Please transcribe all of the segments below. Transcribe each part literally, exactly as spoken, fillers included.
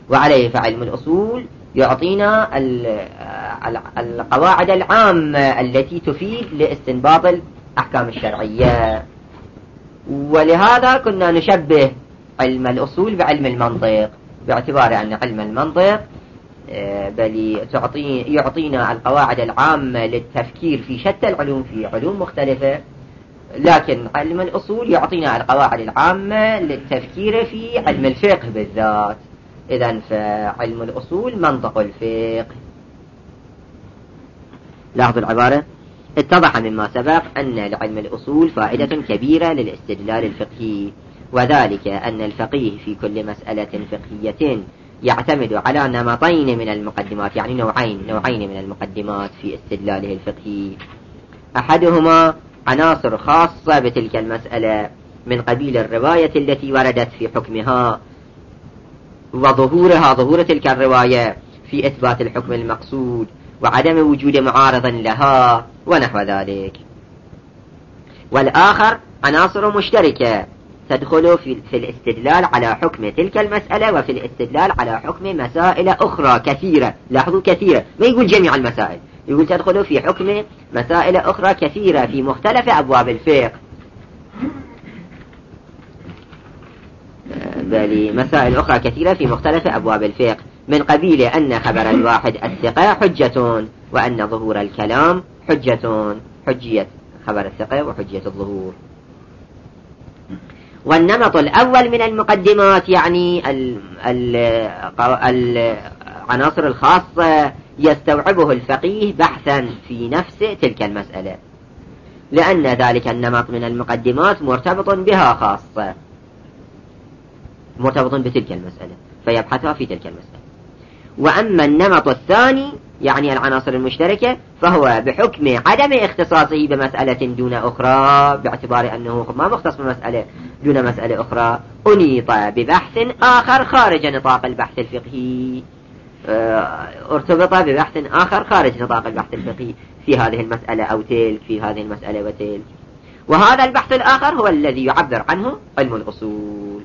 وعليه فعلم الأصول يعطينا القواعد العامة التي تفيد لاستنباط الأحكام الشرعية. ولهذا كنا نشبه علم الأصول بعلم المنطق، باعتبار أن علم المنطق بل يعطينا القواعد العامة للتفكير في شتى العلوم في علوم مختلفة، لكن علم الأصول يعطينا القواعد العامة للتفكير في علم الفقه بالذات. إذن فعلم الأصول منطق الفقه. لاحظوا العبارة: اتضح مما سبق أن لعلم الأصول فائدة كبيرة للاستدلال الفقهي، وذلك أن الفقيه في كل مسألة فقهية يعتمد على نمطين من المقدمات، يعني نوعين نوعين من المقدمات في استدلاله الفقهي. أحدهما عناصر خاصة بتلك المسألة من قبيل الرواية التي وردت في حكمها، وظهورها ظهور تلك الرواية في إثبات الحكم المقصود، وعدم وجود معارض لها ونحو ذلك. والآخر عناصر مشتركة تدخل في, في الاستدلال على حكم تلك المسألة وفي الاستدلال على حكم مسائل أخرى كثيرة. لاحظوا كثيرة، ما يقول جميع المسائل، يقول تدخل في حكم مسائل أخرى كثيرة في مختلف أبواب الفقه، بل مسائل أخرى كثيرة في مختلف أبواب الفقه، من قبيل أن خبر الواحد الثقة حجة، وأن ظهور الكلام حجة، حجية خبر الثقة وحجية الظهور. والنمط الأول من المقدمات يعني العناصر الخاصة يستوعبه الفقيه بحثا في نفس تلك المسألة، لأن ذلك النمط من المقدمات مرتبط بها خاصة، مرتبط بتلك المسألة فيبحثها في تلك المسألة. وأما النمط الثاني يعني العناصر المشتركة فهو بحكم عدم اختصاصه بمسألة دون أخرى، باعتبار أنه ما مختص بمسألة دون مسألة أخرى، أنيط ببحث آخر خارج نطاق البحث الفقهي، ارتبط ببحث آخر خارج نطاق البحث الفقهي في هذه المسألة أو تلك، في هذه المسألة وتلك. وهذا البحث الآخر هو الذي يعبر عنه علم الأصول.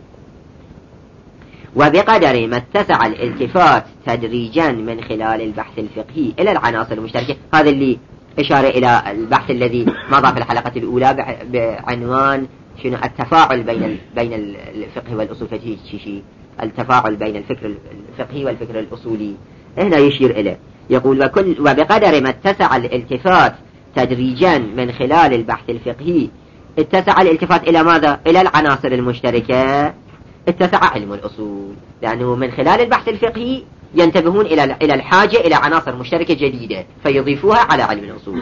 وبقدر ما اتسع الالتفات تدريجا من خلال البحث الفقهي إلى العناصر المشتركة، هذا اللي إشارة إلى البحث الذي مضى في الحلقة الأولى بعنوان شنو التفاعل بين بين الفقه والأصول، فشي شيء التفاعل بين الفكر الفقهي والفكر الأصولي، هنا يشير إليه يقول: وكل وبقدر ما اتسع الالتفات تدريجا من خلال البحث الفقهي، اتسع الالتفات إلى ماذا؟ إلى العناصر المشتركة، اتسع علم الأصول، لأنه من خلال البحث الفقهي ينتبهون إلى إلى الحاجة إلى عناصر مشتركة جديدة فيضيفوها على علم الأصول.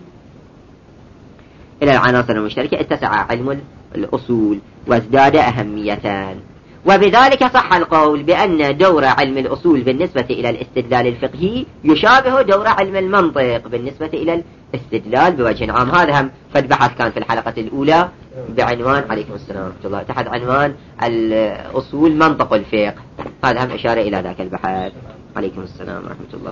إلى العناصر المشتركة اتسع علم الأصول وازداد أهمية. وبذلك صح القول بأن دور علم الأصول بالنسبة إلى الاستدلال الفقهي يشابه دور علم المنطق بالنسبة إلى الاستدلال بوجه عام. هذا هم فد بحث كان في الحلقة الأولى بعنوان عليكم السلام ورحمة الله تحت عنوان الأصول منطق الفقه، هذا هم إشارة إلى ذاك البحث. عليكم السلام ورحمة الله.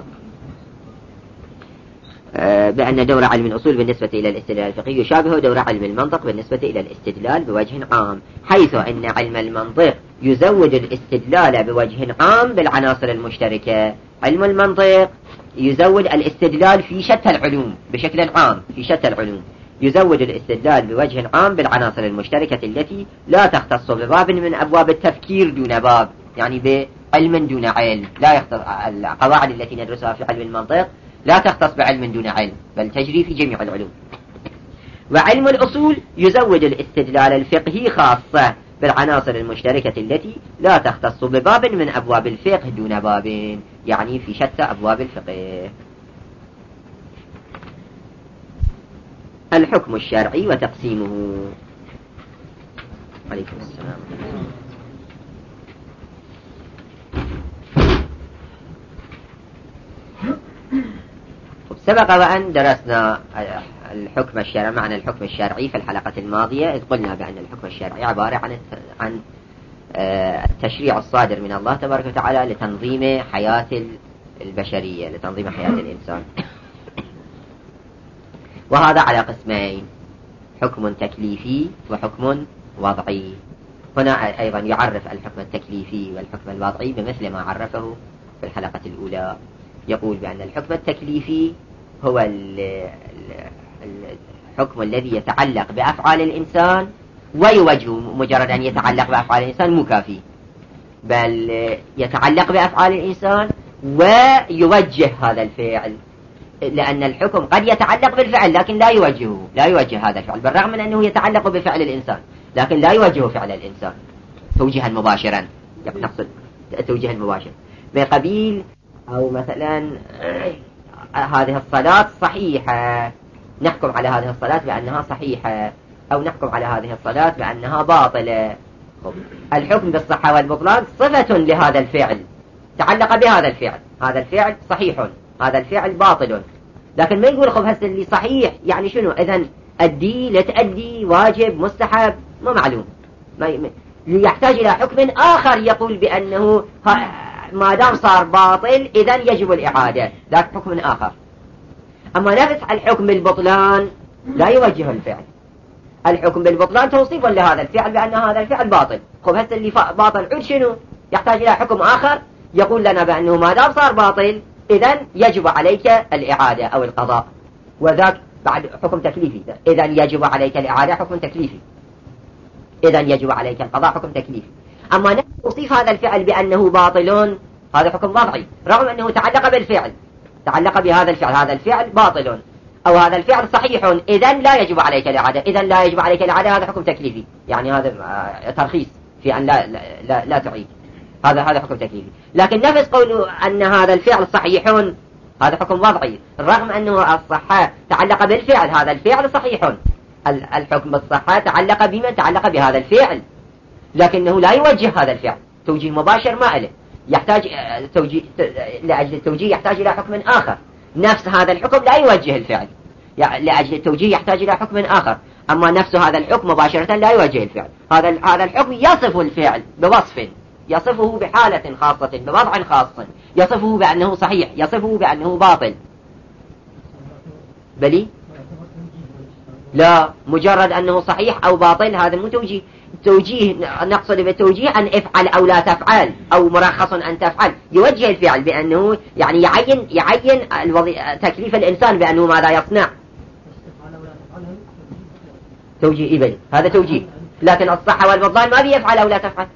بأن دور علم الأصول بالنسبة إلى الاستدلال الفقهي يشابه دور علم المنطق بالنسبة إلى الاستدلال بوجه عام، حيث أن علم المنطق يزود الاستدلال بوجه عام بالعناصر المشتركة، علم المنطق يزود الاستدلال في شتى العلوم بشكل عام، في شتى العلوم يزود الاستدلال بوجه عام بالعناصر المشتركة التي لا تختص بباب من أبواب التفكير دون باب، يعني بعلم دون علم، لا يختص. القواعد التي ندرسها في علم المنطق لا تختص بعلم دون علم بل تجري في جميع العلوم. وعلم الأصول يزود الاستدلال الفقهي خاصة بالعناصر المشتركة التي لا تختص بباب من أبواب الفقه دون باب، يعني في شتى أبواب الفقه. الحكم الشرعي وتقسيمه. عليكم السلام. سبق وأن درسنا الحكم الشرعي، معنى الحكم الشرعي في الحلقة الماضية، إذ قلنا بأن الحكم الشرعي عبارة عن عن التشريع الصادر من الله تبارك وتعالى لتنظيم حياة البشرية، لتنظيم حياة الإنسان. وهذا على قسمين: حكم تكليفي وحكم وضعي. هنا أيضا يعرف الحكم التكليفي والحكم الوضعي بمثل ما عرفه في الحلقة الأولى. يقول بأن الحكم التكليفي هو الحكم الذي يتعلق بأفعال الإنسان ويوجه، مجرد أن يتعلق بأفعال الإنسان مكافي، بل يتعلق بأفعال الإنسان ويوجه هذا الفعل، لأن الحكم قد يتعلق بالفعل لكن لا يوجهه، لا يوجه هذا الفعل، بالرغم من أنه يتعلق بفعل الإنسان لكن لا يوجه فعل الإنسان توجيها مباشرا. نقصد توجيه المباشر بقبيل أو مثلا هذه الصلاة صحيحة، نحكم على هذه الصلاة بأنها صحيحة، أو نحكم على هذه الصلاة بأنها باطلة. الحكم بالصحة والبطلان صفة لهذا الفعل، تعلق بهذا الفعل، هذا الفعل صحيح، هذا الفعل باطل، لكن ما يقول خب هسه اللي صحيح يعني شنو؟ إذن أدي لتأدي واجب مستحب ما معلوم، ما يحتاج إلى حكم آخر يقول بأنه ما دام صار باطل إذن يجب الإعادة، ذاك حكم آخر. أما نفس الحكم بالبطلان لا يوجه الفعل، الحكم بالبطلان توصيفا لهذا الفعل بأن هذا الفعل باطل. خب هسه اللي باطل عود شنو؟ يحتاج إلى حكم آخر يقول لنا بأنه ما دام صار باطل إذن يجب عليك الإعادة أو القضاء، وذاك بعد حكم تكليفي. إذن يجب عليك الإعادة حكم تكليفي، إذن يجب عليك القضاء حكم تكليفي. أما توصيف هذا الفعل بأنه باطل هذا حكم وضعي، رغم أنه تعلق بالفعل، تعلق بهذا الفعل، هذا الفعل باطل أو هذا الفعل صحيح إذن لا يجب عليك الإعادة، إذن لا يجب عليك الإعادة هذا حكم تكليفي، يعني هذا ترخيص في أن لا, لا, لا تعيد، هذا هذا حكم تكليفي. لكن نفس قول أن هذا الفعل صحيح هذا حكم وضعي، رغم أنه الصحة تعلق بالفعل، هذا الفعل صحيح، الحكم بالصحة تعلق بمن؟ تعلق بهذا الفعل، لكنه لا يوجه هذا الفعل توجيه مباشر ما له، يحتاج توجيه، لأجل التوجيه يحتاج إلى حكم آخر. نفس هذا الحكم لا يوجه الفعل، يعني لأجل التوجيه يحتاج إلى حكم آخر. أما نفس هذا الحكم مباشرة لا يوجه الفعل، هذا هذا الحكم يصف الفعل بوصف، يصفه بحالة خاصة بوضع خاص، يصفه بأنه صحيح، يصفه بأنه باطل. بلي لا، مجرد أنه صحيح أو باطل هذا مو توجيه. توجيه نقصد بالتوجيه أن افعل أو لا تفعل، أو مرخص أن تفعل، يوجه الفعل بأنه يعني يعين يعين تكليف الإنسان بأنه ماذا يصنع. توجيه إبلي هذا توجيه، لكن الصحة والبطلان ما بيفعل أو لا تفعل.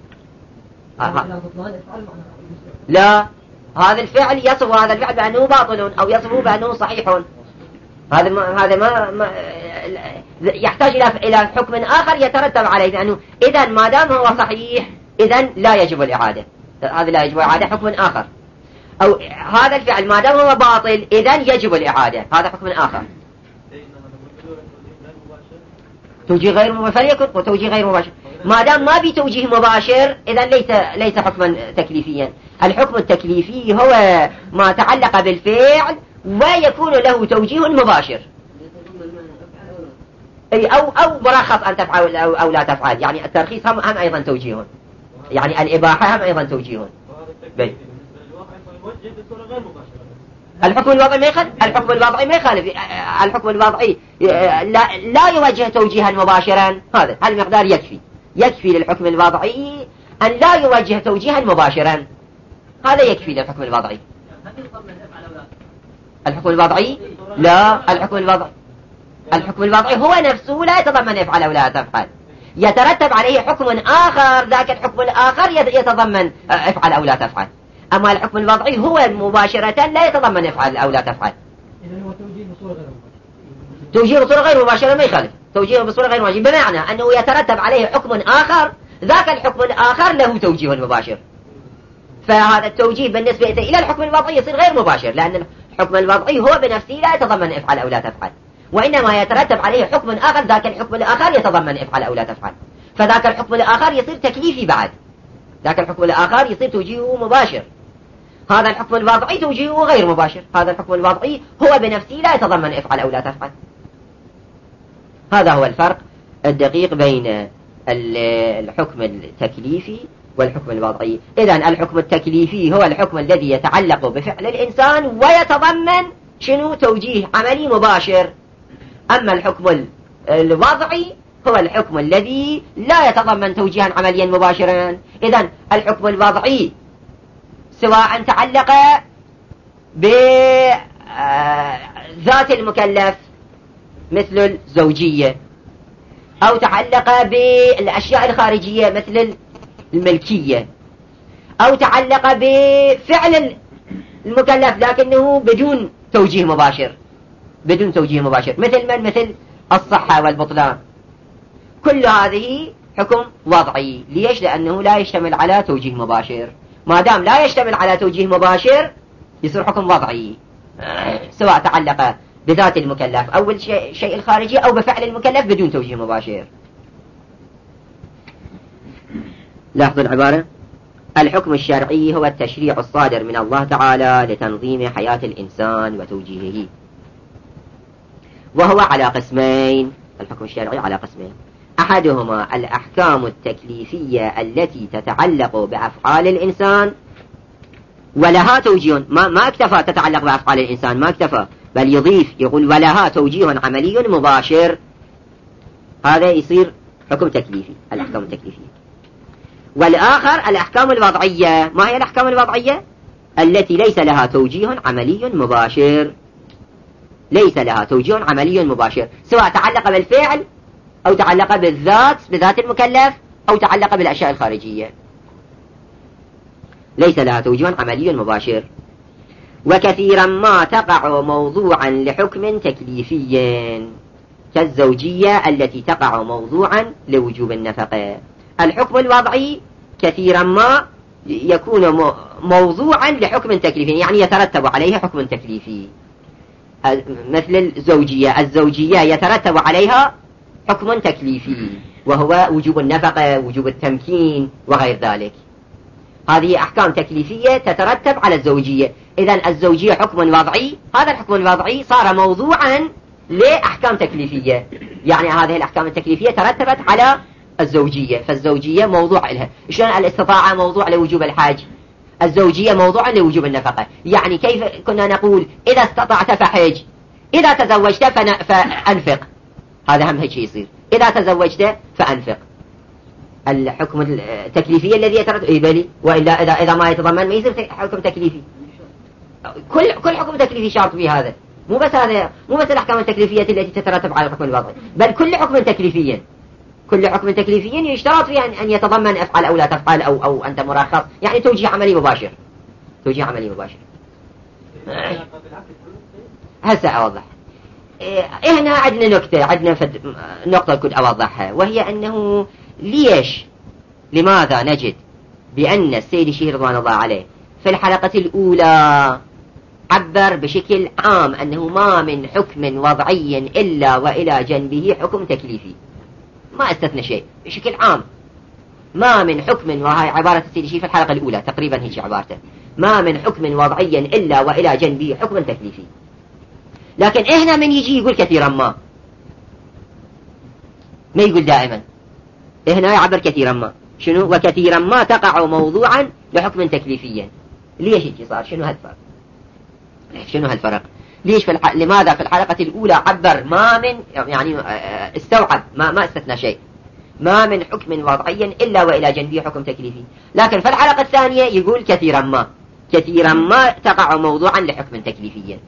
لا، هذا الفعل يصف هذا الفعل بأنه باطل أو يصفه بأنه صحيح، هذا ما هذا ما, ما يحتاج إلى إلى حكم آخر يترتب عليه، لأنه إذا ما دام هو صحيح إذا لا يجب الإعادة، هذا لا يجب الإعادة حكم آخر. أو هذا الفعل ما دام هو باطل إذا يجب الإعادة، هذا حكم آخر. توجيه غير مباشر فليكن وتوجيه غير مباشر، ما دام ما بي توجيه مباشر إذا ليس ليس حكما تكليفيا. الحكم التكليفي هو ما تعلق بالفعل ويكون له توجيه مباشر، أي أو أو مرخص أن تفعل أو, أو لا تفعل، يعني الترخيص هم, هم أيضا توجيه، يعني الإباحة هم أيضا توجيه. الحكم الوضعي ما يخالف، الحكم الوضعي ما يخالف، الحكم الوضعي لا لا يوجه توجيها مباشرا، هذا المقدار يكفي، يكفي للحكم الوضعي أن لا يوجه توجيها مباشرا، هذا يكفي للحكم الوضعي. الحكم الوضعي لا، الحكم الوضعي الحكم الوضعي هو نفسه لا يتضمن افعل أو لا تفعل، يترتب عليه حكم آخر، ذاك الحكم الآخر يتضمن افعل أو لا تفعل. أما الحكم الوضعي هو مباشرة لا يتضمن افعل أو لا تفعل. إذن هو توجيه بصورة غير مباشرة، توجيه بصورة غير مباشرة ما يخالف، توجيه بصورة غير مباشرة بمعنى أنه يترتب عليه حكم آخر، ذاك الحكم الآخر له توجيه مباشر، فهذا التوجيه بالنسبة إلى الحكم الوضعي يصير غير مباشر، لأن الحكم الوضعي هو بنفسه لا يتضمن افعل أو لا تفعل، وإنما يترتب عليه حكم آخر، ذاك الحكم الآخر يتضمن افعل أو لا تفعل، فذاك الحكم الآخر يصير تكليفي بعد، ذاك الحكم الآخر يصير توجيهه مباشر. هذا الحكم الوضعي توجيهه غير مباشر، هذا الحكم الوضعي هو بنفسه لا يتضمن افعل أو لا تفعل. هذا هو الفرق الدقيق بين الحكم التكليفي والحكم الوضعي. إذن الحكم التكليفي هو الحكم الذي يتعلق بفعل الإنسان ويتضمن شنو؟ توجيه عملي مباشر. أما الحكم الوضعي هو الحكم الذي لا يتضمن توجيها عمليا مباشرا. إذن الحكم الوضعي سواء تعلق بذات المكلف مثل الزوجية، أو تعلق بالأشياء الخارجية مثل الملكية، أو تعلق بفعل المكلف لكنه بدون توجيه مباشر، بدون توجيه مباشر، مثل من؟ مثل الصحة والبطلان. كل هذه حكم وضعي. ليش؟ لأنه لا يشتمل على توجيه مباشر. ما دام لا يشتمل على توجيه مباشر يصير حكم وضعي، سواء تعلق بذات المكلف أو الشيء الخارجي أو بفعل المكلف بدون توجيه مباشر. لاحظوا العبارة: الحكم الشرعي هو التشريع الصادر من الله تعالى لتنظيم حياة الإنسان وتوجيهه، وهو على قسمين. الحكم الشرعي على قسمين: أحدهما الأحكام التكليفية التي تتعلق بأفعال الإنسان ولها توجيه، ما, ما اكتفى تتعلق بأفعال الإنسان، ما اكتفى، بل يضيف يقول ولها توجيه عملي مباشر، هذا يصير حكم تكليفي، الأحكام التكليفية. والآخر الأحكام الوضعية. ما هي الأحكام الوضعية؟ التي ليس لها توجيه عملي مباشر، ليس لها توجيه عملي مباشر، سواء تعلق بالفعل أو تعلق بالذات بذات المكلف أو تعلق بالأشياء الخارجية، ليس لها توجيه عملي مباشر. وكثيرا ما تقع موضوعا لحكم تكليفي كالزوجية التي تقع موضوعا لوجوب النفقة. الحكم الوضعي كثيرا ما يكون موضوعا لحكم تكليفي، يعني يترتب عليه حكم تكليفي، مثل الزوجية. الزوجية يترتب عليها حكم تكليفي وهو وجوب النفقة، وجوب التمكين وغير ذلك. هذه أحكام تكليفية تترتب على الزوجية. إذن الزوجية حكم وضعي، هذا الحكم الوضعي صار موضوعا لأحكام تكليفية، يعني هذه الأحكام التكليفية ترتبت على الزوجية، فالزوجية موضوع لها. شلون الاستطاعة موضوع لوجوب الحاج، الزوجية موضوع لوجوب النفقة. يعني كيف كنا نقول إذا استطعت فحج، إذا تزوجت فأنفق، هذا هم هيك يصير، إذا تزوجت فأنفق. الحكم التكليفي الذي يترتب إيه بلي، وإلا إذا إذا ما يتضمن ما يصير حكم تكليفي. كل كل حكم تكليفي شرط فيه هذا، مو بس هذا، مو بس الأحكام التكليفية التي تترتب على الحكم الوضعي، بل كل حكم تكليفي، كل حكم تكليفي يشترط فيه أن يتضمن أفعال أو لا تفعل، أو أو أنت مرخص، يعني توجيه عملي مباشر، توجيه عملي مباشر. هسه أوضح. إيه هنا عندنا نكتة، عندنا فد... نقطة كنت أوضحها، وهي أنه ليش لماذا نجد بأن السيد الشيخ رضوان الله عليه في الحلقة الأولى عبر بشكل عام أنه ما من حكم وضعي إلا وإلى جنبه حكم تكليفي، ما استثنى شيء، بشكل عام ما من حكم، وهي عبارة السيد الشيخ في الحلقة الأولى تقريبا هيك عبارته، ما من حكم وضعي إلا وإلى جنبه حكم تكليفي. لكن إهنا من يجي يقول كثيرا ما ما يقول دائما، هنا يعبر كثيرا ما، شنو؟ وكثيرا ما تقع موضوعا لحكم تكليفيا. ليش هيك صار؟ شنو هالفرق؟ شنو هالفرق؟ ليش في الح... لماذا في الحلقة الأولى عبر ما من، يعني استوعب ما ما استثنى شيء، ما من حكم وضعي إلا وإلى جنبه حكم تكليفي، لكن في الحلقة الثانية يقول كثيرا ما، كثيرا ما تقع موضوعا لحكم تكليفي.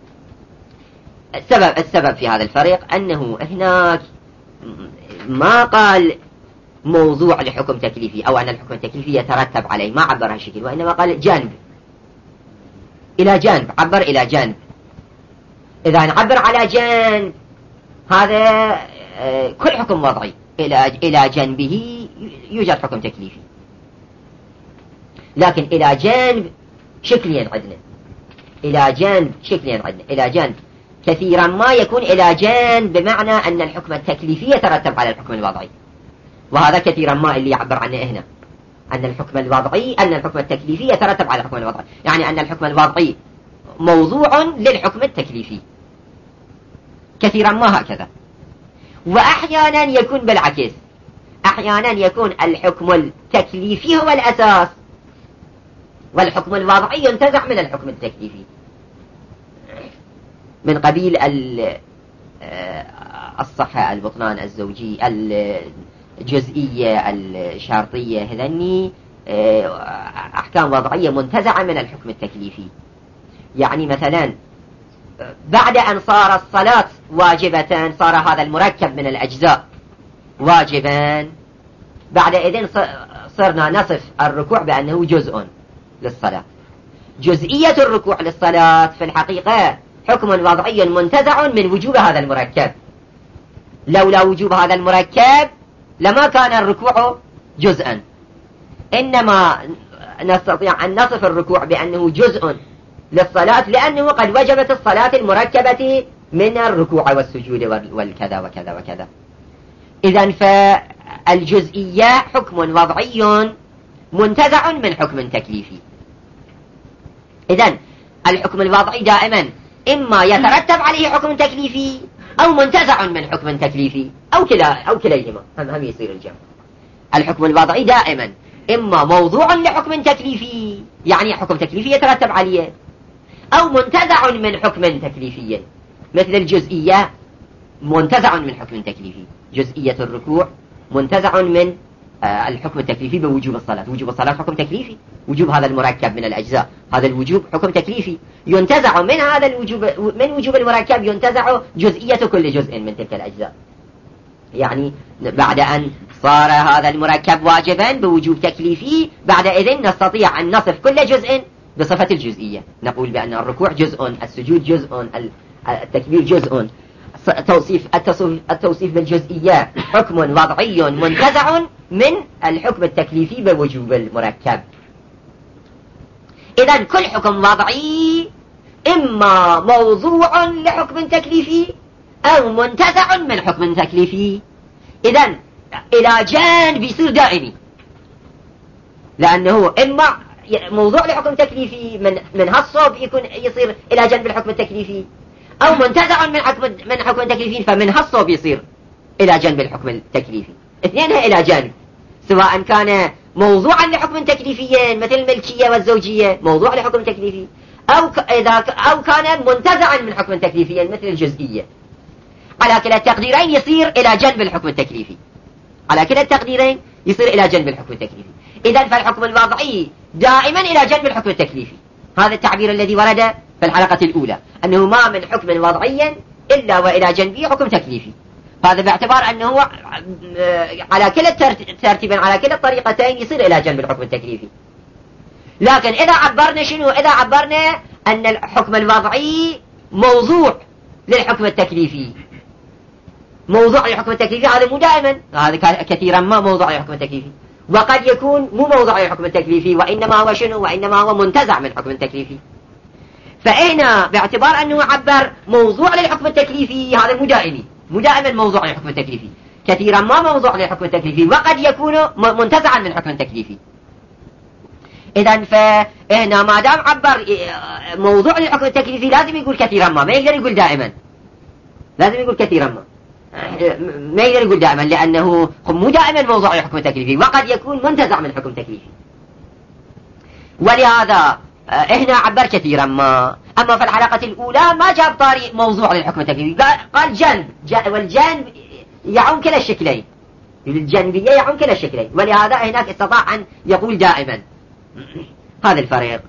السبب السبب في هذا الفرق أنه هناك ما قال موضوع لحكم تكليفي أو أن الحكم التكليفي يترتب عليه، ما عبر هالشكل، وإنما قال جانب، إلى جانب، عبر إلى جانب. إذا نعبر على جانب هذا كل حكم وضعي إلى إلى جانبه يوجد حكم تكليفي، لكن إلى جانب شكليا عندنا، إلى جانب شكليا عندنا، إلى جانب كثيرا ما يكون إلى جانب بمعنى أن الحكم التكليفي يترتب على الحكم الوضعي، وهذا كثيرا ما اللي يعبر عنه هنا، أن الحكم الوضعي أن الحكم التكليفي يترتب على الحكم الوضعي، يعني أن الحكم الوضعي موضوع للحكم التكليفي. كثيرا ما هكذا. وأحيانا يكون بالعكس، أحيانا يكون الحكم التكليفي هو الأساس والحكم الوضعي ينتزع من الحكم التكليفي، من قبيل الصحة، البطلان، الزوجي، الجزئية، الشرطية، هذني أحكام وضعية منتزعة من الحكم التكليفي. يعني مثلا بعد أن صار الصلاة واجبة، صار هذا المركب من الأجزاء واجبا، بعد إذن صرنا نصف الركوع بأنه جزء للصلاة. جزئية الركوع للصلاة في الحقيقة حكم وضعي منتزع من وجوب هذا المركب. لولا وجوب هذا المركب لما كان الركوع جزءا، إنما نستطيع أن نصف الركوع بأنه جزء للصلاة لأنه قد وجبت الصلاة المركبة من الركوع والسجود والكذا وكذا وكذا. إذن فالجزئية حكم وضعي منتزع من حكم تكليفي. إذن الحكم الوضعي دائما إما يترتب عليه حكم تكليفي أو منتزع من حكم تكليفي أو كلا أو كليهما، هم هم يصير الجمع. الحكم الوضعي دائما إما موضوع لحكم تكليفي، يعني حكم تكليفي يترتب عليه، أو منتزع من حكم تكليفي. مثل الجزئية منتزع من حكم تكليفي، جزئية الركوع منتزع من الحكم التكليفي بوجوب الصلاة. وجوب الصلاة حكم تكليفي، وجوب هذا المركب من الأجزاء، هذا الوجوب حكم تكليفي. ينتزع من هذا الوجوب، من وجوب المركب ينتزع جزئية كل جزء من تلك الأجزاء. يعني بعد أن صار هذا المركب واجبا بوجوب تكليفي، بعد إذن نستطيع أن نصف كل جزء بصفة الجزئية. نقول بأن الركوع جزء، السجود جزء، التكبير جزء. توصيف التوصيف بالجزئية حكم وضعي منتزع من الحكم التكليفي بوجوب المركب. إذن كل حكم وضعي إما موضوع لحكم تكليفي أو منتزع من حكم تكليفي. إذن إلى جانب يصير دائمي، لأنه إما موضوع لحكم تكليفي من من هالصوب يكون يصير إلى جانب الحكم التكليفي، أو منتزع من حكم من حكم تكليفي فمن هالصوب يصير إلى جانب الحكم التكليفي. اثنينها إلى جانب، سواء كان موضوعا لحكم تكليفي مثل الملكية والزوجية موضوع لحكم تكليفي، أو إذا أو كان منتزعا من حكم تكليفي مثل الجزئية. على كلا التقديرين يصير إلى جانب الحكم التكليفي، على كلا التقديرين يصير إلى جانب الحكم التكليفي. إذن فالحكم الوضعي دائما إلى جانب الحكم التكليفي. هذا التعبير الذي ورد في الحلقة الأولى، أنه ما من حكم وضعي إلا وإلى جانبه حكم تكليفي. هذا باعتبار أنه على كلا الترتيبين على كلا الطريقتين يصير إلى جانب الحكم التكليفي. لكن إذا عبرنا شنو؟ إذا عبرنا أن الحكم الوضعي موضوع للحكم التكليفي، موضوع للحكم التكليفي، هذا مو دائما، هذا كثيرا ما موضوع للحكم التكليفي، وقد يكون مو موضوع للحكم التكليفي وإنما هو شنو؟ وإنما هو منتزع من حكم التكليفي. فإهنا باعتبار أنه عبر موضوع للحكم التكليفي، هذا مو دائمي، مو دائما موضوع للحكم التكليفي، كثيرا ما موضوع للحكم التكليفي، وقد يكون منتزعا من حكم التكليفي. إذن فإهنا ما دام عبر موضوع للحكم التكليفي لازم يقول كثيرا ما، ما يقدر يقول دائما، لازم يقول كثيرا ما، ما يقدر يقول دائما، لأنه مو دائما موضوع للحكم التكليفي، وقد يكون منتزع من حكم تكليفي. ولهذا إهنا عبر كثيرا ما. أما في الحلقة الأولى ما جاب طاري موضوع للحكم التكليفي، قال جانب، والجانب يعم كلا الشكلين، الجانبية يعم كلا الشكلين، ولهذا هناك استطاع أن يقول دائما. هذا الفريق،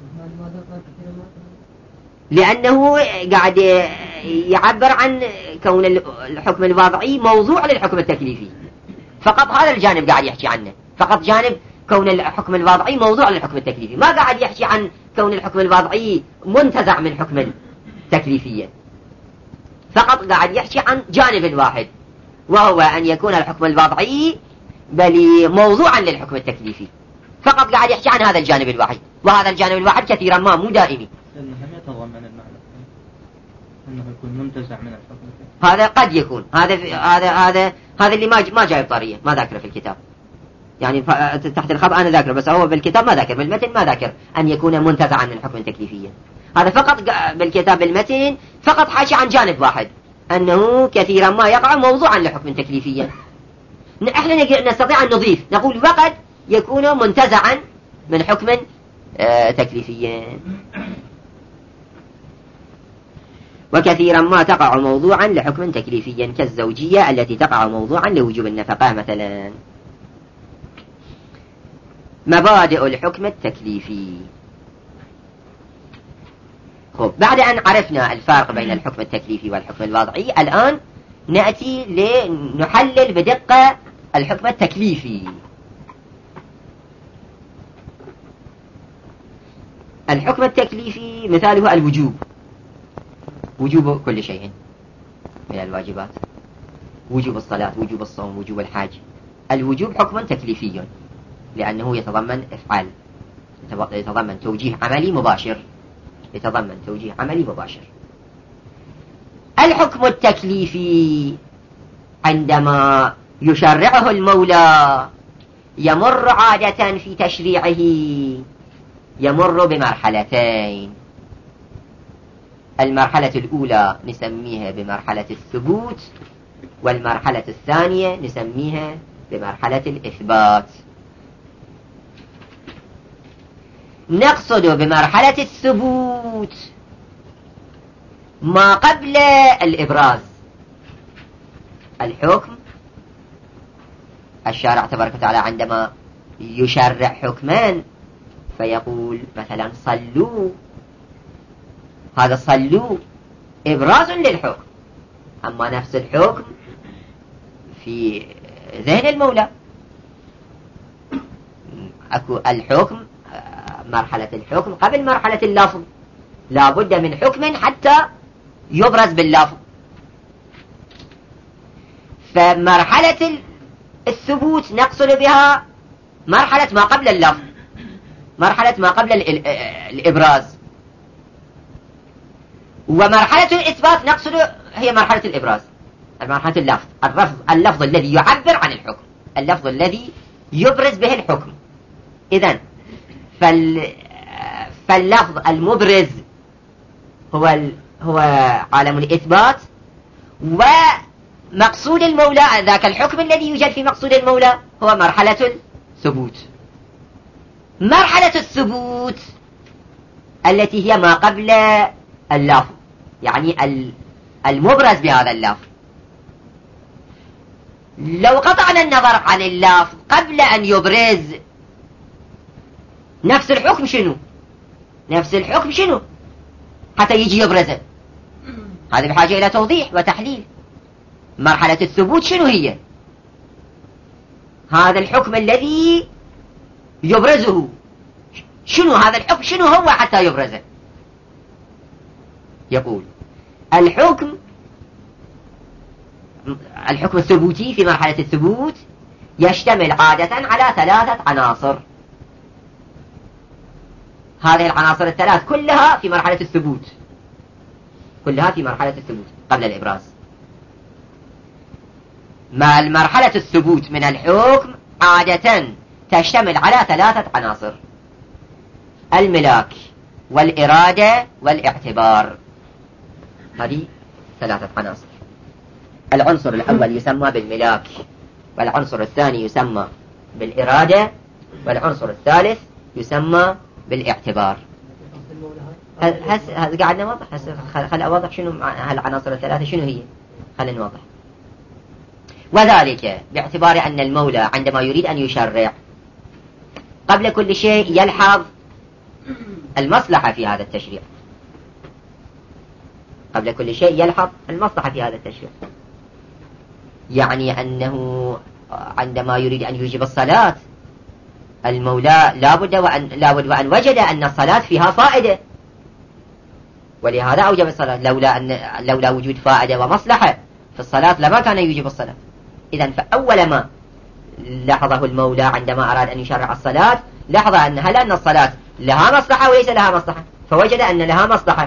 لأنه قاعد يعبر عن كون الحكم الوضعي موضوع للحكم التكليفي فقط، هذا الجانب قاعد يحكي عنه فقط، جانب كون الحكم الوضعي موضوع للحكم التكليفي، ما قاعد يحكي عن كون الحكم الوضعي منتزع من حكم تكليفي، فقط قاعد يحكي عن جانب واحد، وهو أن يكون الحكم الوضعي بل موضوعا للحكم التكليفي، فقط قاعد يحكي عن هذا الجانب الواحد، وهذا الجانب الواحد كثيرا ما مو دائمي، لأنه يتضمن المعنى أنه يكون منتزع من الحكم. هذا قد يكون، هذا هذا هذا هذا اللي ما ما جاي بطارية، ما ذاكره في الكتاب، يعني تحت الخط أنا ذاكره، بس هو بالكتاب ما ذاكر، بالمتن ما ذاكر أن يكون منتزعا من حكم تكليفيا. هذا فقط بالكتاب بالمتن فقط حاشي عن جانب واحد، أنه كثيرا ما يقع موضوعا لحكم تكليفيا. احنا نستطيع أن نضيف نقول وقد يكون منتزعا من حكم آه تكليفيا. وكثيرا ما تقع موضوعا لحكم تكليفي كالزوجية التي تقع موضوعا لوجوب النفقة مثلا. مبادئ الحكم التكليفي. خب، بعد أن عرفنا الفرق بين الحكم التكليفي والحكم الوضعي، الآن نأتي لنحلل بدقة الحكم التكليفي. الحكم التكليفي مثاله الوجوب، وجوب كل شيء من الواجبات، وجوب الصلاة، وجوب الصوم، وجوب الحج. الوجوب حكم تكليفي لأنه يتضمن إفعال، يتضمن توجيه عملي مباشر، يتضمن توجيه عملي مباشر. الحكم التكليفي عندما يشرعه المولى يمر عادة في تشريعه يمر بمرحلتين. المرحلة الأولى نسميها بمرحلة الثبوت، والمرحلة الثانية نسميها بمرحلة الإثبات. نقصد بمرحلة الثبوت ما قبل الإبراز. الحكم الشارع تبارك وتعالى عندما يشرع حكمان فيقول مثلا صلوا، هذا صلوا إبراز للحكم، أما نفس الحكم في ذهن المولى أكو الحكم، مرحلة الحكم قبل مرحلة اللفظ، لا بد من حكم حتى يبرز باللفظ. فمرحلة الثبوت نقصد بها مرحلة ما قبل اللفظ، مرحلة ما قبل الإبراز. ومرحلة الإثبات نقصد هي مرحلة الإبراز، مرحلة اللفظ، اللفظ, اللفظ الذي يعبر عن الحكم، اللفظ الذي يبرز به الحكم. إذن فال... فاللفظ المبرز هو ال... هو عالم الإثبات، ومقصود المولى ذاك الحكم الذي يوجد في مقصود المولى هو مرحلة الثبوت. مرحلة الثبوت التي هي ما قبل اللفظ، يعني المبرز بهذا اللفظ. لو قطعنا النظر عن اللفظ قبل أن يبرز، نفس الحكم شنو؟ نفس الحكم شنو حتى يجي يبرزه؟ هذا بحاجة إلى توضيح وتحليل. مرحلة الثبوت شنو هي؟ هذا الحكم الذي يبرزه شنو؟ هذا الحكم شنو هو حتى يبرزه؟ يقول الحكم الحكم الثبوتي في مرحلة الثبوت يشتمل عادة على ثلاثة عناصر. هذه العناصر الثلاث كلها في مرحلة الثبوت، كلها في مرحلة الثبوت قبل الإبراز. ما المرحلة الثبوت من الحكم عادة تشتمل على ثلاثة عناصر: الملاك والإرادة والاعتبار. هذه ثلاثة عناصر. العنصر الأول يسمى بالملاك، والعنصر الثاني يسمى بالإرادة، والعنصر الثالث يسمى بالاعتبار. هس هس قاعد نوضح، هس خل أوضح شنو هالعناصر الثلاثة شنو هي، خلينا نوضح. وذلك باعتبار أن المولى عندما يريد أن يشرع قبل كل شيء يلحظ المصلحة في هذا التشريع، قبل كل شيء يلحظ المصلحة في هذا التشريع. يعني أنه عندما يريد أن يوجب الصلاة المولى لابد وأن, لابد وأن وجد أن الصلاة فيها فائدة، ولهذا أوجب الصلاة. لولا, أن لولا وجود فائدة ومصلحة في الصلاة لما كان يوجب الصلاة. إذن فأول ما لاحظه المولى عندما أراد أن يشرع الصلاة لاحظ أن هل أن الصلاة لها مصلحة وليس لها مصلحة، فوجد أن لها مصلحة،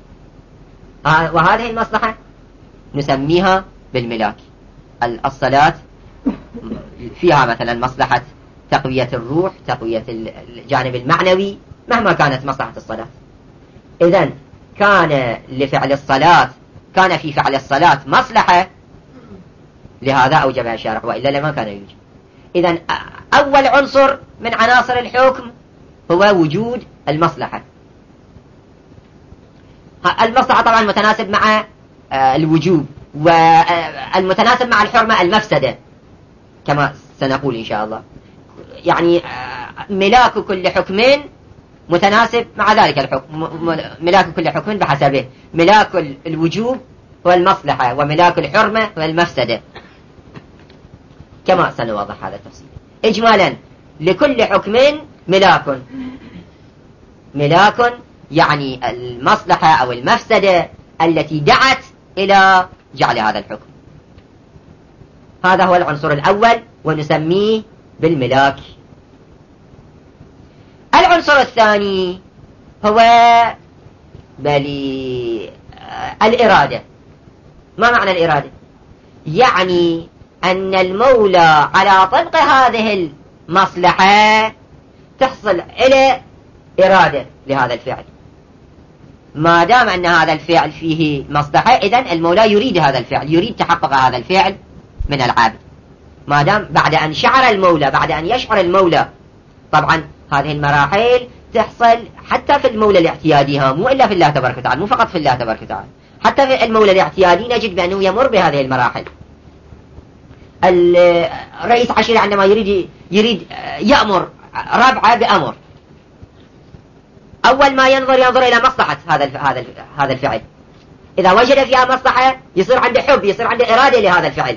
وهذه المصلحة نسميها بالملاك. الصلاة فيها مثلا مصلحة تقوية الروح، تقوية الجانب المعنوي، مهما كانت مصلحة الصلاة. إذن كان لفعل الصلاة كان في فعل الصلاة مصلحة، لهذا أوجبها الشارع، وإلا لما كان يوجب. إذن أول عنصر من عناصر الحكم هو وجود المصلحة. المصلحة طبعا متناسب مع الوجوب، والمتناسب مع الحرمة المفسدة كما سنقول إن شاء الله. يعني ملاك كل حكم متناسب مع ذلك الحكم، ملاك كل حكم بحسبه. ملاك الوجوب هو المصلحة، وملاك الحرمة هو المفسدة، كما سنوضح هذا التفصيل. إجمالا لكل حكم ملاك، ملاك يعني المصلحة أو المفسدة التي دعت إلى جعل هذا الحكم. هذا هو العنصر الأول ونسميه بالملاك. العنصر الثاني هو بلي الإرادة. ما معنى الإرادة؟ يعني أن المولى على طبق هذه المصلحة تحصل إلى إرادة لهذا الفعل. ما دام أن هذا الفعل فيه مصلحة، إذن المولى يريد هذا الفعل، يريد تحقق هذا الفعل من العبد. ما دام بعد أن شعر المولى، بعد أن يشعر المولى، طبعا هذه المراحل تحصل حتى في المولى الاعتيادي، مو إلا في الله تبارك وتعالى، مو فقط في الله تبارك وتعالى، حتى في المولى الاعتيادي نجد بأنه يمر بهذه المراحل. الرئيس عشيرة عندما يريد يريد يأمر ربعه بأمر، أول ما ينظر ينظر إلى مصلحة هذا هذا هذا الفعل. إذا وجد فيها مصلحة يصير عنده حب، يصير عنده إرادة لهذا الفعل،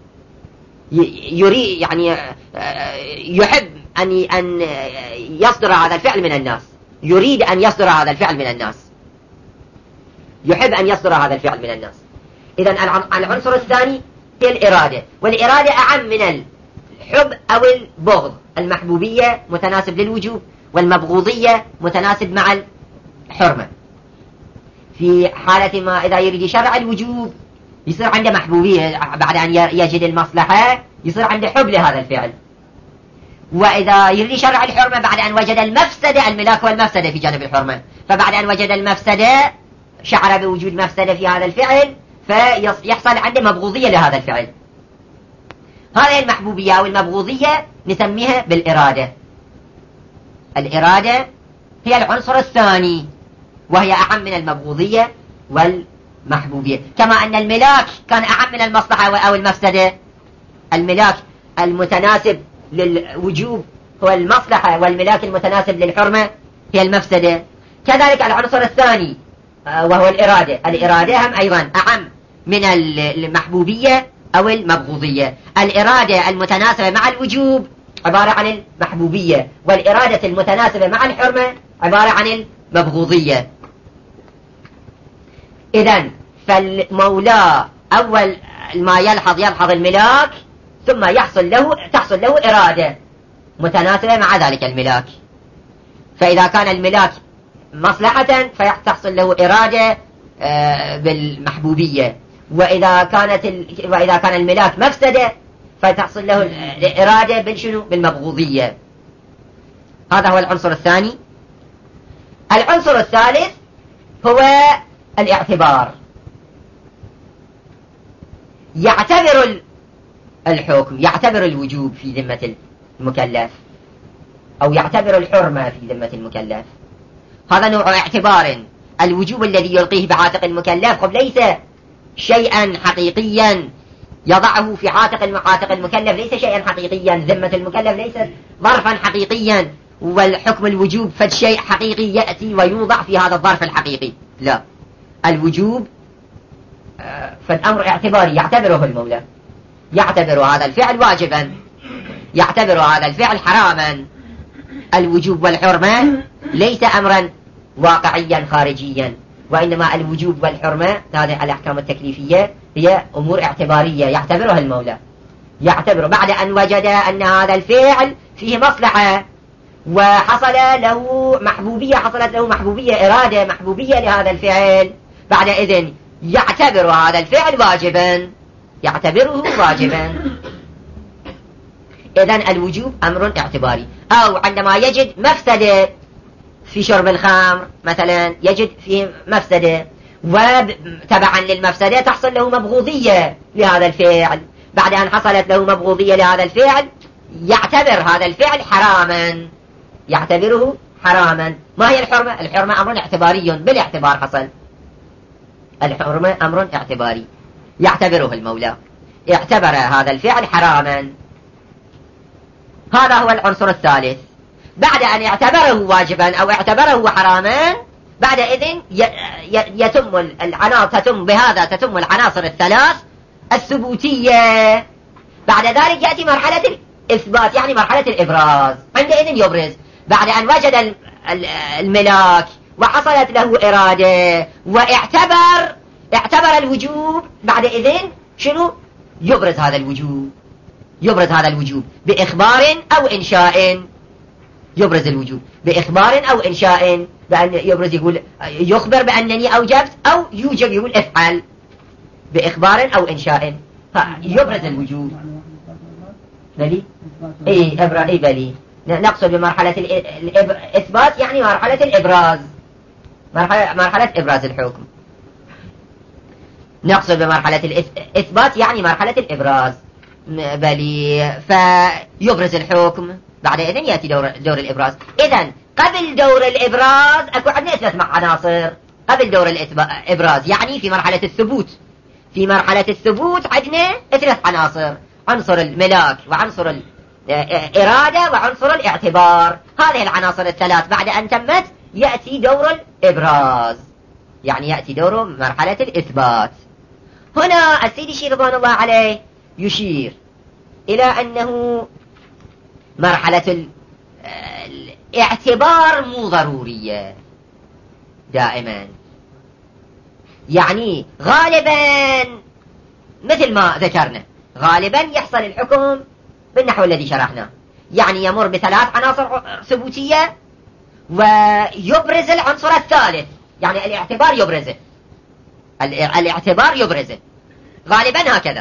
يريد يعني يحب أن أن يصدر هذا الفعل من الناس، يريد أن يصدر هذا الفعل من الناس، يحب أن يصدر هذا الفعل من الناس. إذن العنصر الثاني هي الإرادة، والإرادة أعم من الحب أو البغض. المحبوبية متناسب للوجوب، والمبغوضية متناسب مع الحرمة. في حالة ما إذا يريد يشرع الوجوب يصير عنده محبوبية، بعد أن يجد المصلحة يصير عنده حب لهذا الفعل. وإذا يريد يشرع الحرمة بعد أن وجد المفسدة، الملاك والمفسدة في جانب الحرمة، فبعد أن وجد المفسدة شعر بوجود مفسدة في هذا الفعل، فيحصل عنده مبغوضية لهذا الفعل. هذه المحبوبية أو المبغوضية نسميها بالإرادة. الإرادة هي العنصر الثاني، وهي أعم من المبغوضية والمحبوبية. كما أن الملاك كان أعم من المصلحة أو المفسدة، الملاك المتناسب للوجوب هو المصلحة، والملاك المتناسب للحرمة هي المفسدة. كذلك العنصر الثاني وهو الإرادة، الإرادة هم أيضا أعم من المحبوبية أو المبغوضية. الإرادة المتناسبة مع الوجوب عبارة عن المحبوبية، والإرادة المتناسبة مع الحرمة عبارة عن المبغوضية. إذن فالمولى أول ما يلحظ يلحظ الملاك، ثم يحصل له تحصل له إرادة متناسبة مع ذلك الملاك. فإذا كان الملاك مصلحة فتحصل له إرادة بالمحبوبية، وإذا كانت ال... وإذا كان الملاك مفسدة فتحصل له الإرادة بالشنو؟ بالمبغوضية. هذا هو العنصر الثاني. العنصر الثالث هو الاعتبار. يعتبر الحكم، يعتبر الوجوب في ذمة المكلف، أو يعتبر الحرمة في ذمة المكلف. هذا نوع اعتبار. الوجوب الذي يلقيه بعاتق المكلف قد ليس شيئا حقيقيا يضعه في عاتق عاتق المكلف، ليس شيئا حقيقيا. ذمة المكلف ليست ظرفا حقيقيا، والحكم الوجوب فالشيء حقيقي يأتي ويوضع في هذا الظرف الحقيقي. لا، الوجوب فالأمر اعتباري، يعتبره المولى، يعتبر هذا الفعل واجبا، يعتبر هذا الفعل حراما. الوجوب والحرمة ليس أمرا واقعيا خارجيا، وإنما الوجوب والحرمة هذه الأحكام التكليفية هي أمور اعتبارية يعتبرها المولى. يعتبر بعد أن وجد أن هذا الفعل فيه مصلحة وحصل له محبوبية، حصلت له محبوبية، إرادة محبوبية لهذا الفعل، بعد إذن يعتبر هذا الفعل واجبا، يعتبره واجبا. إذن الوجوب أمر اعتباري. أو عندما يجد مفسدة في شرب الخمر مثلا، يجد فيه مفسدة، وتبعا للمفسدة تحصل له مبغوضية لهذا الفعل، بعد أن حصلت له مبغوضية لهذا الفعل يعتبر هذا الفعل حراما، يعتبره حراما. ما هي الحرمة؟ الحرمة أمر اعتباري، بالاعتبار حصل. الحرمة أمر اعتباري يعتبره المولى، اعتبر هذا الفعل حراما. هذا هو العنصر الثالث. بعد أن اعتبره واجبا أو اعتبره حراما، بعد إذن يتم العناصر، تتم بهذا تتم العناصر الثلاث الثبوتية. بعد ذلك يأتي مرحلة الإثبات، يعني مرحلة الإبراز. عندئذ يبرز بعد أن وجد الملاك وحصلت له إرادة واعتبر اعتبر الوجوب، بعد إذن شنو؟ يبرز هذا الوجوب، يبرز هذا الوجوب بإخبار أو إنشاء. يبرز الوجوب بإخبار أو إنشاء، بأن يبرز يقول يخبر بأنني أوجبت، أو يوجب يقول افعل بإخبار أو إنشاء. يبرز الوجوب. بلي إيه إبرا إيه بلي نقصد بمرحلة الإثبات يعني مرحلة الإبراز، مرحلة مرحلة إبراز الحكم. نقصد بمرحلة الإثبات يعني مرحلة الإبراز. بلي فيبرز الحكم، بعد إذن يأتي دور, دور الإبراز. إذن قبل دور الإبراز أكو عندنا ثلاث عناصر. قبل دور الإبراز يعني في مرحلة الثبوت، في مرحلة الثبوت عندنا ثلاث عناصر: عنصر الملاك وعنصر الإرادة وعنصر الاعتبار. هذه العناصر الثلاث بعد أن تمت يأتي دور الإبراز، يعني يأتي دور مرحلة الإثبات. هنا السيد الشيخ رضوان الله عليه يشير إلى أنه مرحلة الاعتبار مو ضرورية دائما، يعني غالبا مثل ما ذكرنا غالبا يحصل الحكم بالنحو الذي شرحناه، يعني يمر بثلاث عناصر ثبوتية ويبرز العنصر الثالث، يعني الاعتبار يبرزه، الاعتبار يبرزه غالبا هكذا.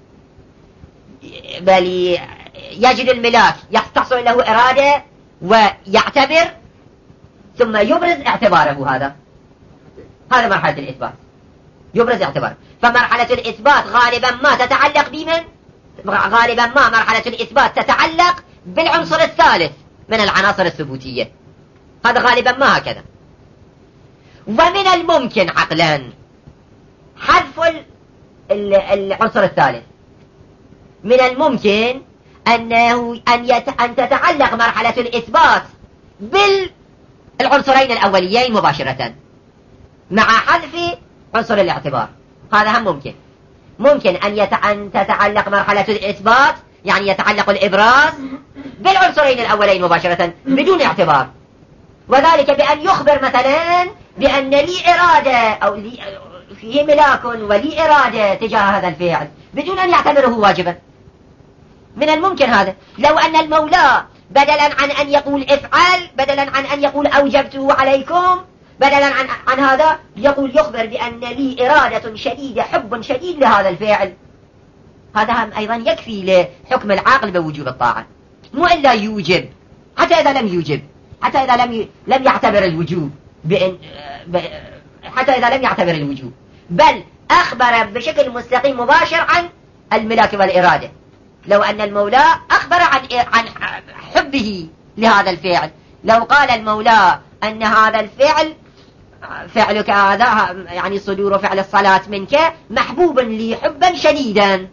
بل يجد الملاك تحصل له إرادة ويعتبر ثم يبرز اعتباره. هذا هذا مرحلة الإثبات، يبرز اعتباره. فمرحلة الإثبات غالبا ما تتعلق بمن؟ غالبا ما مرحلة الإثبات تتعلق بالعنصر الثالث من العناصر الثبوتية، هذا غالبا ما هكذا. ومن الممكن عقلا حذف العنصر الثالث، من الممكن أنه أن, يت... أن تتعلق مرحلة الإثبات بالعنصرين الأوليين مباشرة مع حذف عنصر الاعتبار. هذا هم ممكن. ممكن أن, يت... أن تتعلق مرحلة الإثبات يعني يتعلق الإبراز بالعنصرين الأولين مباشرة بدون اعتبار، وذلك بأن يخبر مثلا بأن لي إرادة أو لي فيه ملاك ولي إرادة تجاه هذا الفعل بدون أن يعتبره واجبا. من الممكن هذا. لو أن المولى بدلا عن أن يقول افعل، بدلا عن أن يقول أوجبته عليكم، بدلا عن, عن هذا يقول يخبر بأن لي إرادة شديدة حب شديد لهذا الفعل، هذا هم أيضا يكفي لحكم العاقل بوجوب الطاعة، مو إلا يوجب. حتى إذا لم يوجب، حتى إذا لم ي... لم يعتبر الوجوب بإن... ب... حتى إذا لم يعتبر الوجوب، بل أخبر بشكل مستقيم مباشر عن الملاك والإرادة. لو أن المولى أخبر عن عن حبه لهذا الفعل، لو قال المولى أن هذا الفعل فعلك هذا يعني صدور فعل الصلاة منك محبوب لي حبا شديدا،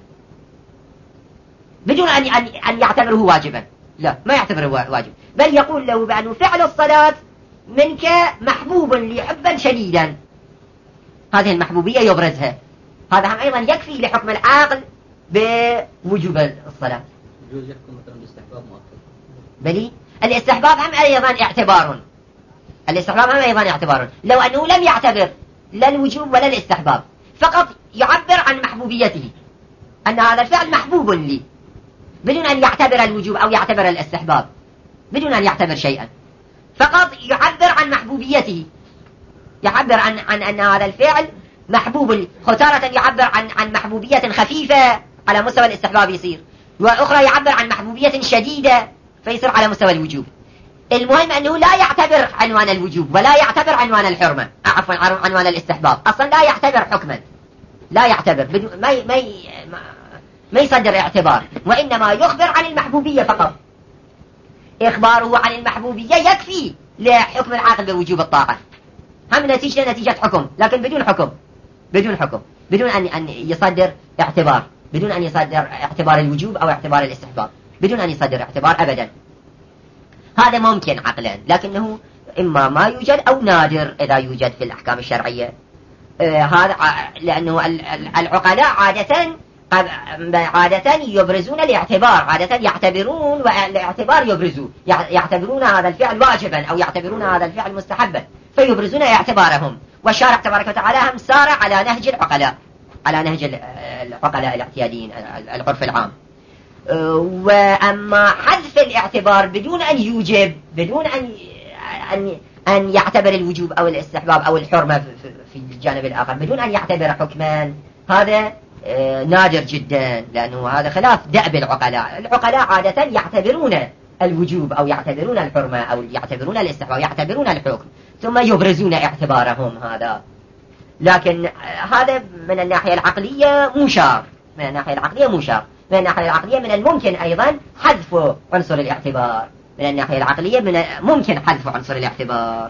بدون أن أن يعتبره واجبا، لا ما يعتبره واجب، بل يقول له بأنه فعل الصلاة منك محبوب لي حبا شديدا، هذه المحبوبية يبرزها. هذا هم أيضا يكفي لحكم العاقل بوجوب الصلاة. يجوز يحكم مثلا باستحباب مؤكد. بلي الاستحباب هم أيضا اعتبار، الاستحباب هم أيضا اعتبار. لو أنه لم يعتبر لا الوجوب ولا الاستحباب، فقط يعبر عن محبوبيته أن هذا الفعل محبوب لي بدون أن يعتبر الوجوب أو يعتبر الاستحباب، بدون أن يعتبر شيئا، فقط يعبر عن محبوبيته، يعبر عن عن أن هذا الفعل محبوب لي. تارة يعبر عن عن محبوبية خفيفة على مستوى الاستحباب يصير، وأخرى يعبر عن محبوبية شديدة فيصير على مستوى الوجوب. المهم أنه لا يعتبر عنوان الوجوب ولا يعتبر عنوان الحرمة، عفوا عنوان الاستحباب، أصلا لا يعتبر حكما، لا يعتبر، ما ما ما يصدر اعتبار، وإنما يخبر عن المحبوبية فقط. إخباره عن المحبوبية يكفي لحكم العاقل بوجوب الطاعة، هم نتيجة نتيجة حكم لكن بدون حكم، بدون حكم، بدون أن أن يصدر اعتبار، بدون أن يصدر اعتبار الوجوب أو اعتبار الاستحباب، بدون أن يصدر اعتبار أبدا. هذا ممكن عقلا، لكنه إما ما يوجد أو نادر إذا يوجد في الأحكام الشرعية. آه هذا لأنه العقلاء عادة عادة يبرزون الاعتبار، عادة يعتبرون والاعتبار يبرزون، يعتبرون هذا الفعل واجبا أو يعتبرون هذا الفعل مستحبا فيبرزون اعتبارهم. والشارع تبارك وتعالى هم سار على نهج العقلاء، على نهج العقلاء الاعتياديين العرف العام. وأما حذف الاعتبار بدون أن يوجب، بدون أن أن أن يعتبر الوجوب أو الاستحباب أو الحرمة في الجانب الآخر، بدون أن يعتبر حكمان، هذا نادر جدا، لأنه هذا خلاف دأب العقلاء. العقلاء عادة يعتبرون الوجوب أو يعتبرون الحرمة أو يعتبرون الاستحباب، يعتبرون الحكم ثم يبرزون اعتبارهم هذا. لكن هذا من الناحية العقلية مشار، من الناحية العقلية مشار، من الناحية العقلية من الممكن أيضا حذف عنصر الاعتبار، من الناحية العقلية من ممكن حذف عنصر الاعتبار.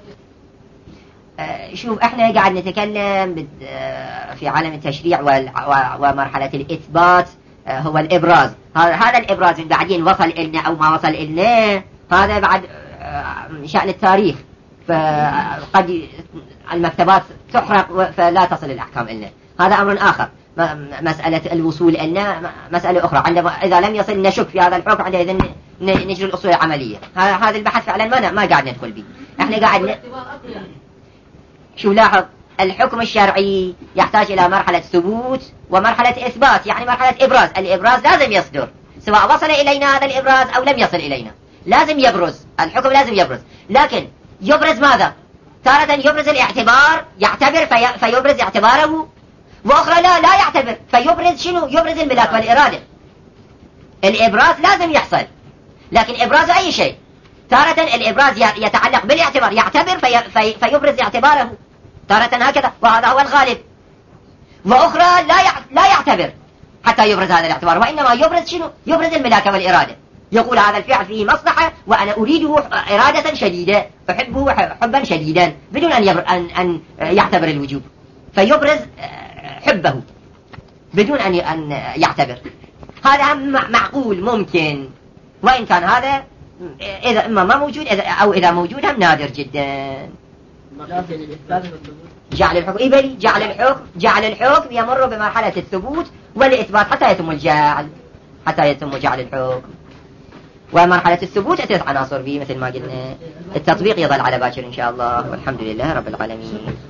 شوف احنا قاعد نتكلم في عالم التشريع ومرحلة الإثبات هو الإبراز. هذا الإبراز من بعدين وصل إلنا أو ما وصل إلنا هذا بعد شأن التاريخ، فقد المكتبات تحرق فلا تصل الأحكام إلنا، هذا أمر آخر. مسألة الوصول إلنا مسألة أخرى، عندما إذا لم يصل نشك في هذا الحكم عندئذ نجري الأصول العملية. هذا البحث فعلا ما ما قاعد ندخل به. احنا قاعد ن... شو لاحظ الحكم الشرعي يحتاج إلى مرحلة ثبوت ومرحلة إثبات، يعني مرحلة إبراز. الإبراز لازم يصدر سواء وصل إلينا هذا الإبراز أو لم يصل إلينا، لازم يبرز الحكم، لازم يبرز. لكن يبرز ماذا؟ تارة يبرز الاعتبار، يعتبر في... فيبرز اعتباره، وأخرى لا لا يعتبر فيبرز شنو؟ يبرز الملاك والإرادة. الإبراز لازم يحصل، لكن إبراز أي شيء. تارة الإبراز يتعلق بالاعتبار، يعتبر في... في... فيبرز اعتباره تارة هكذا، وهذا هو الغالب. وأخرى لا ي... لا يعتبر حتى يبرز هذا الاعتبار، وإنما يبرز شنو؟ يبرز الملاك والإرادة، يقول هذا الفعل فيه مصلحة وأنا أريده إرادة شديدة، أحبه حبا شديدا، بدون أن, يبر... أن... أن يعتبر الوجوب، فيبرز حبه بدون أن أن يعتبر. هذا معقول ممكن، وإن كان هذا إذا إما ما موجود إذا أو إذا موجود هم نادر جدا. جعل الحكم إبلي جعل الحكم جعل الحكم يمر بمرحلة الثبوت والإثبات حتى يتم الجعل، حتى يتم جعل الحكم. ومرحلة الثبوت ثلاث عناصر فيه مثل ما قلنا. التطبيق يظل على باكر إن شاء الله، والحمد لله رب العالمين.